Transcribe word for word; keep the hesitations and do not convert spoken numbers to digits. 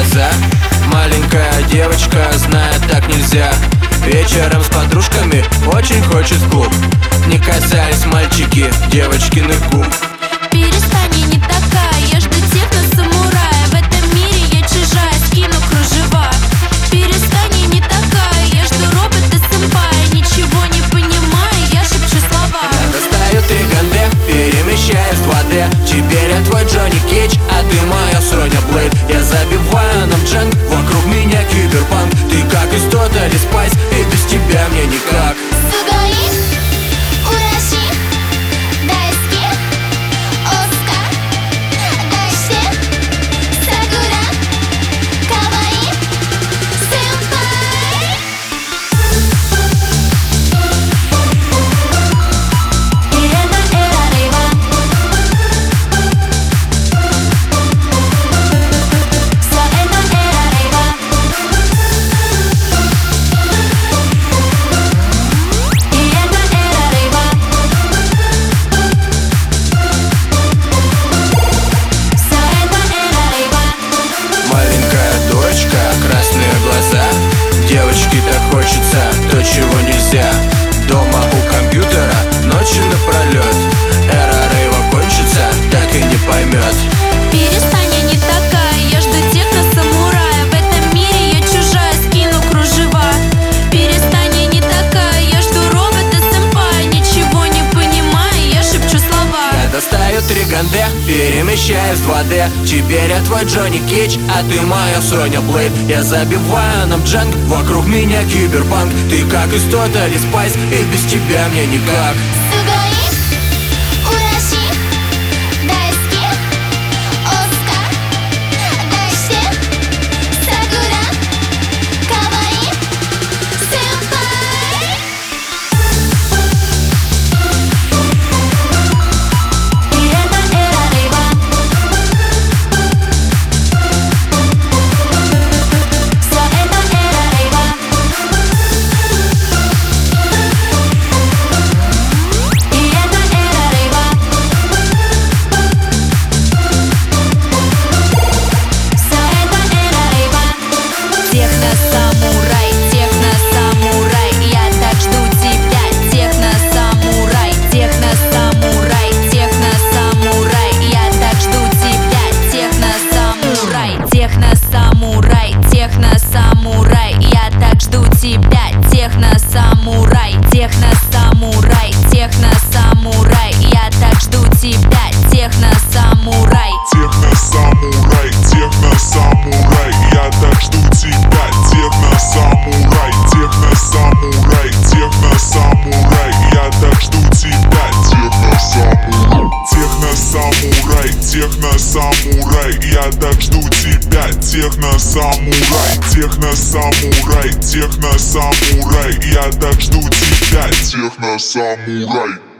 глаза. Маленькая девочка знает, так нельзя. Вечером с подружками очень хочет в клуб. Не касались мальчики девочкиных губ. Перестань, я не такая, я жду техно-самурая. В этом мире я чужая, скину кружева. Перестань, я не такая, я жду робота-сэмпая. Ничего не понимаю, я шепчу слова. Я достаю три ганде, перемещаюсь в два дэ. Теперь я твой Джонни Кейдж, а ты моя Соня Блейд. Я забиваю нам джанг, вокруг меня киберпанк. Ты как из Totally Spice, и без тебя мне никак. Девочке так хочется то, чего нельзя. Дома у компьютера ночью напролет. Эра рейва кончится, так и не поймет. Перестань, я не такая, я жду техно-самурая. В этом мире я чужая, скину кружева. Перестань, я не такая, я жду робота-сэмпая. Ничего не понимаю, я шепчу слова. Я достаю три ганде, перемещаюсь в два дэ. Теперь я твой Джонни Кейдж, а ты моя Соня Блейд. Я забиваю нам джанг, вокруг меня киберпанк. Ты как из Totally Spice, и без тебя мне никак. Техно-самурай, техно-самурай, я так жду тебя. Техно-самурай, техно-самурай, техно-самурай, я так жду тебя. Техно-самурай, техно-самурай, техно-самурай, я так жду тебя. Техно-самурай, техно-самурай, техно-самурай, я так жду тебя. Техно-самурай, техно-самурай, техно-самурай, я так жду тебя. Техно-самурай, техно-самурай, техно-самурай, я так жду тебя. Техно-самурай, техно-самурай, я так жду тебя. Техно-самурай, техно-самурай, техно-самурай, я так жду тебя. Техно-самурай.